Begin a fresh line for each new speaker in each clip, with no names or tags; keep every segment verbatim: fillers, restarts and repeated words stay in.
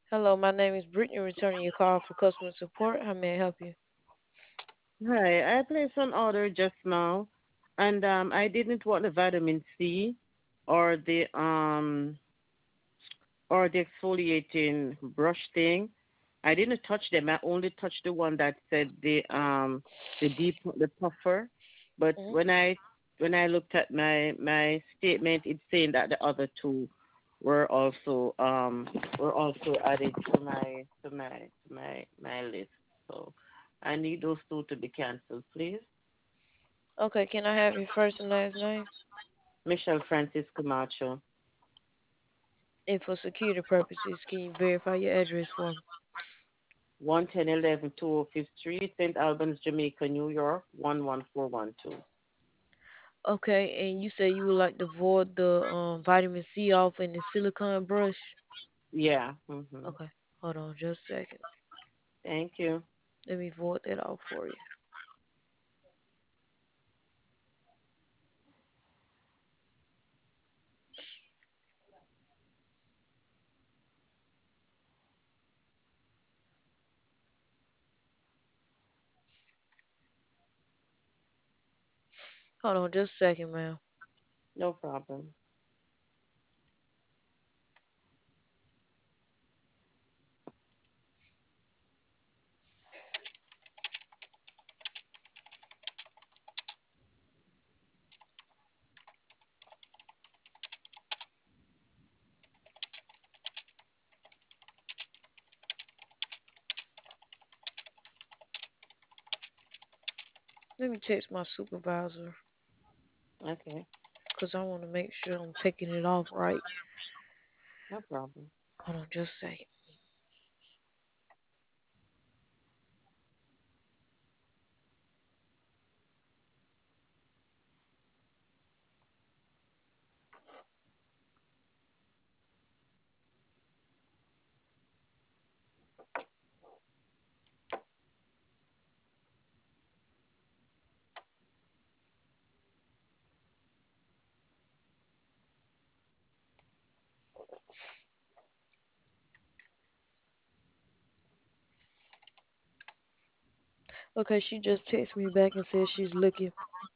Hello, my name is Brittany, returning your call for customer support. How may I help you?
Hi, I placed an order just now, and um, I didn't want the vitamin C or the um or the exfoliating brush thing. I didn't touch them. I only touched the one that said the um the deep the puffer. But
hmm
when I when I looked at my my statement, it's saying that the other two were also um were also added to my to my to my my list. So I need those two to be canceled, please.
Okay, can I have your first and last name?
Michelle Francis Camacho,
And for security purposes, can you verify your address for me?
one ten eleven two oh fifth Street, Saint Albans, Jamaica, New York, one one four one two.
Okay, and you say you would like to void the um, vitamin C off in the silicone brush?
Yeah. Mhm.
Okay, hold on just a second.
Thank you.
Let me void that off for you. Hold on just a second, ma'am.
No problem.
Let me text my supervisor
Okay.
because I want to make sure I'm taking it off right.
No problem.
Hold on just a second. Okay, she just texted me back and said she's looking.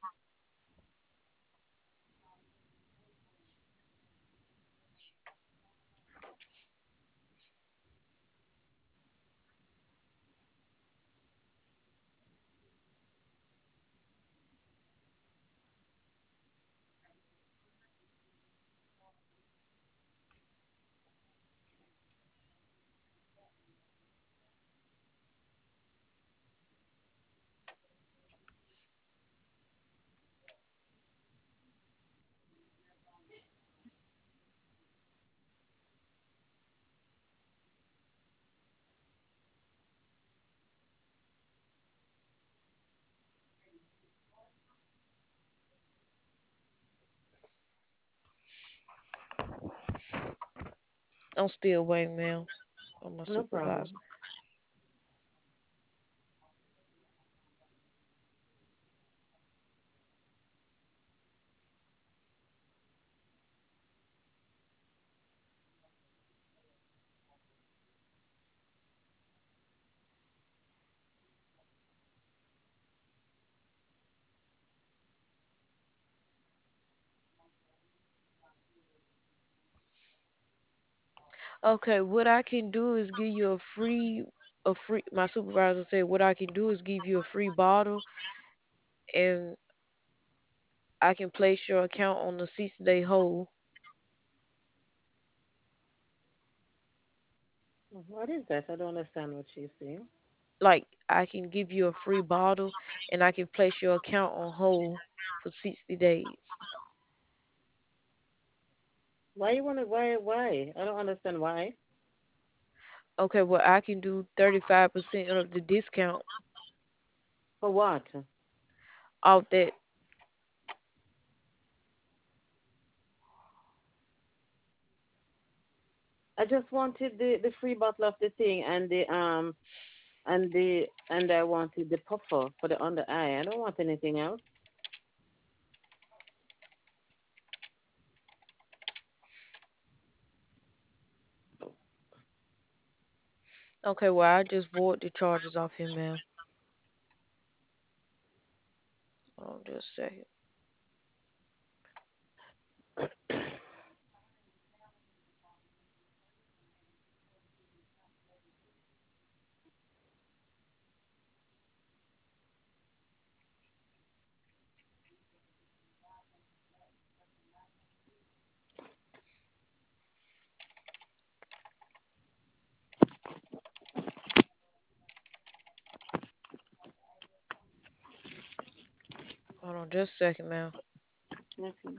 I'm still waiting, ma'am, on my
No problem.
supervisor. Okay, what I can do is give you a free, a free. My supervisor said what I can do is give you a free bottle, and I can place your account on the sixty day hold.
What is that? I don't understand what she's saying.
Like I can give you a free bottle, and I can place your account on hold for sixty days.
Why you wanna why why? I don't understand why.
Okay, well I can do thirty-five percent of the discount
For what?
off that.
I just wanted the the free bottle of the thing and the um and the and I wanted the puffer for the under eye. I don't want anything else.
Okay, well I just void the charges off him, ma'am. Hold on just a second. Hold on just a second, ma'am.
Okay.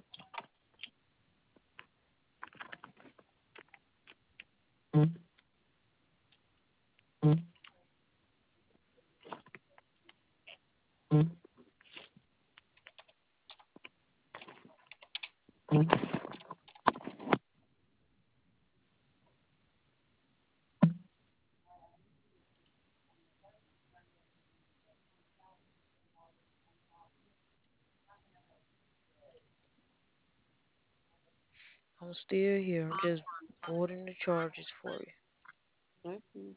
I'm still here. I'm just voiding the charges for you.
Okay.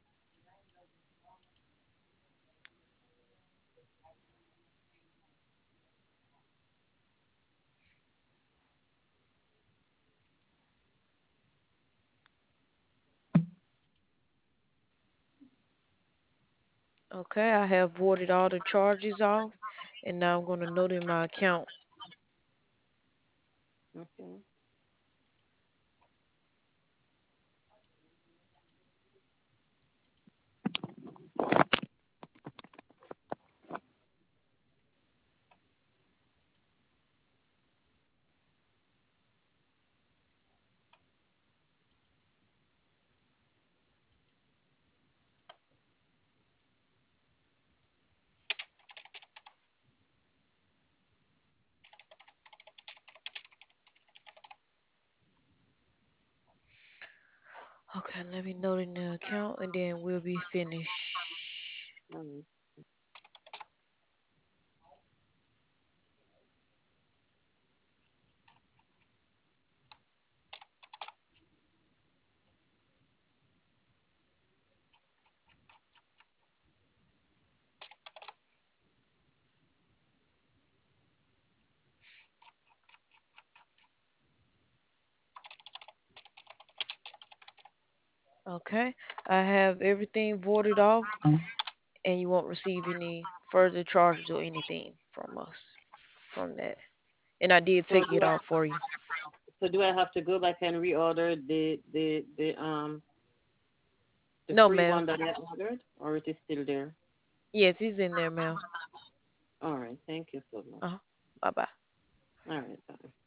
Okay, I have voided all the charges off, and now I'm gonna note in my account.
Okay.
Okay, let me note in the account, and then we'll be finished.
All right.
Okay, I have everything voided off, and you won't receive any further charges or anything from us from that. And I did
So
take
do
it
I
off for you.
so do I have to go back and reorder the the the um the
No,
free
ma'am.
one that I ordered, or it is still there?
Yes, he's in there, ma'am.
All right. Thank you so much.
Uh huh. Bye bye.
All right. Bye.